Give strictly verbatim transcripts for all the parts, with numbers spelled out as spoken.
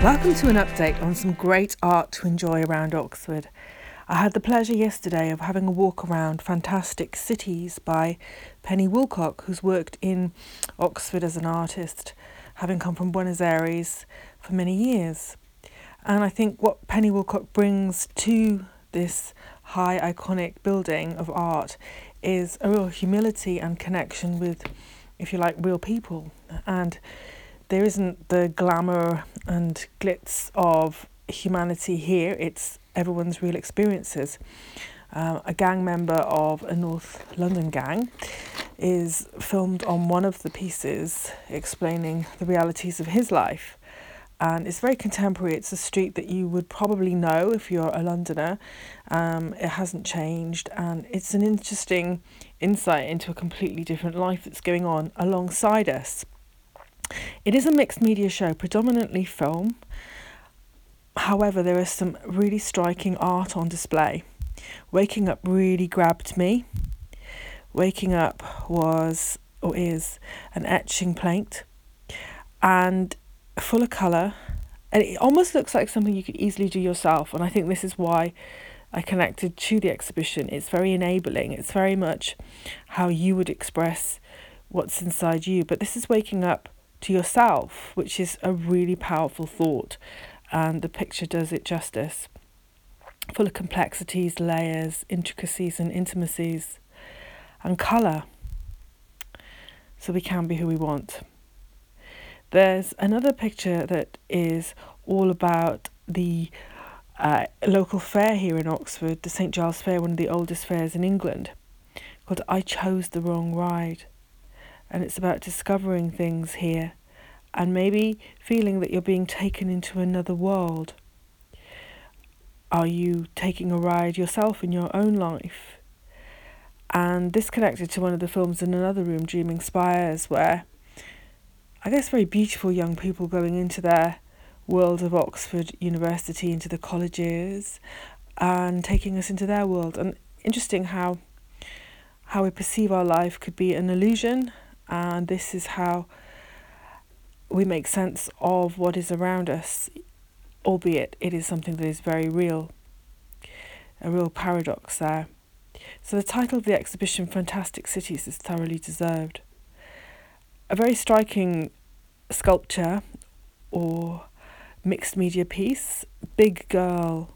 Welcome to an update on some great art to enjoy around Oxford. I had the pleasure yesterday of having a walk around Fantastic Cities by Penny Woolcock, who's worked in Oxford as an artist, having come from Buenos Aires for many years. And I think what Penny Woolcock brings to this high iconic building of art is a real humility and connection with, if you like, real people. And there isn't the glamour and glitz of humanity here. It's everyone's real experiences. Uh, a gang member of a North London gang is filmed on one of the pieces explaining the realities of his life. And it's very contemporary. It's a street that you would probably know if you're a Londoner. Um, it hasn't changed, and it's an interesting insight into a completely different life that's going on alongside us. It is a mixed media show, predominantly film. However, there is some really striking art on display. Waking Up really grabbed me. Waking Up was, or is, an etching plate and full of colour. And it almost looks like something you could easily do yourself. And I think this is why I connected to the exhibition. It's very enabling. It's very much how you would express what's inside you. But this is waking up to yourself, which is a really powerful thought, and the picture does it justice. Full of complexities, layers, intricacies and intimacies, and colour, so we can be who we want. There's another picture that is all about the uh, local fair here in Oxford, the St Giles Fair, one of the oldest fairs in England, called I Chose the Wrong Ride. And it's about discovering things here and maybe feeling that you're being taken into another world. Are you taking a ride yourself in your own life? And this connected to one of the films in another room, Dreaming Spires, where I guess very beautiful young people going into their world of Oxford University, into the colleges, and taking us into their world. And interesting how how we perceive our life could be an illusion. And this is how we make sense of what is around us, albeit it is something that is very real, a real paradox there. So the title of the exhibition, Fantastic Cities, is thoroughly deserved. A very striking sculpture or mixed media piece, Big Girl.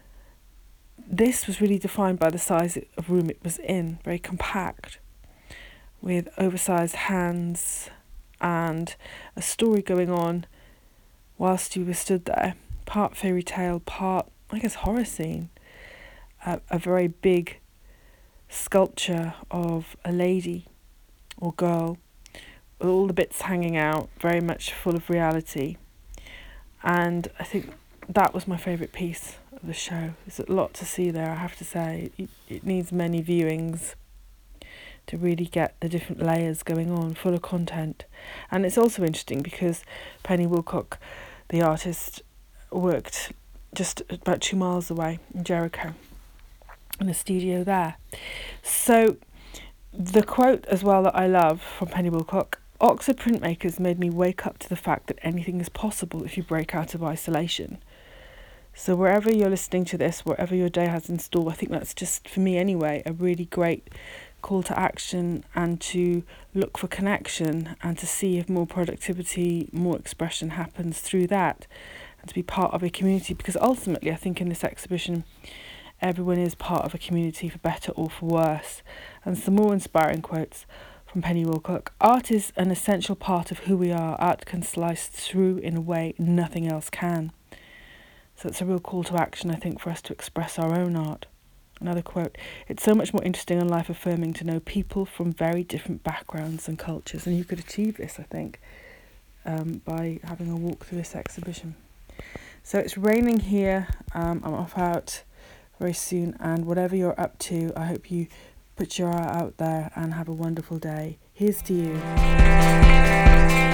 This was really defined by the size of room it was in, very compact, with oversized hands and a story going on whilst you were stood there. Part fairy tale, part, I guess, horror scene. Uh, a very big sculpture of a lady or girl, with all the bits hanging out, very much full of reality. And I think that was my favourite piece of the show. There's a lot to see there, I have to say. It, it needs many viewings to really get the different layers going on, full of content. And it's also interesting because Penny Woolcock, the artist, worked just about two miles away in Jericho, in a studio there. So the quote as well that I love from Penny Woolcock: Oxford printmakers made me wake up to the fact that anything is possible if you break out of isolation. So wherever you're listening to this, wherever your day has in store, I think that's just, for me anyway, a really great call to action, and to look for connection and to see if more productivity, more expression happens through that, and to be part of a community, because ultimately I think in this exhibition everyone is part of a community, for better or for worse. And some more inspiring quotes from Penny Woolcock: art is an essential part of who we are. Art can slice through in a way nothing else can. So it's a real call to action, I think, for us to express our own art. Another quote: it's so much more interesting and life affirming to know people from very different backgrounds and cultures. And you could achieve this, I think, um, by having a walk through this exhibition. So it's raining here. Um, I'm off out very soon, and whatever you're up to, I hope you put your art out there and have a wonderful day. Here's to you.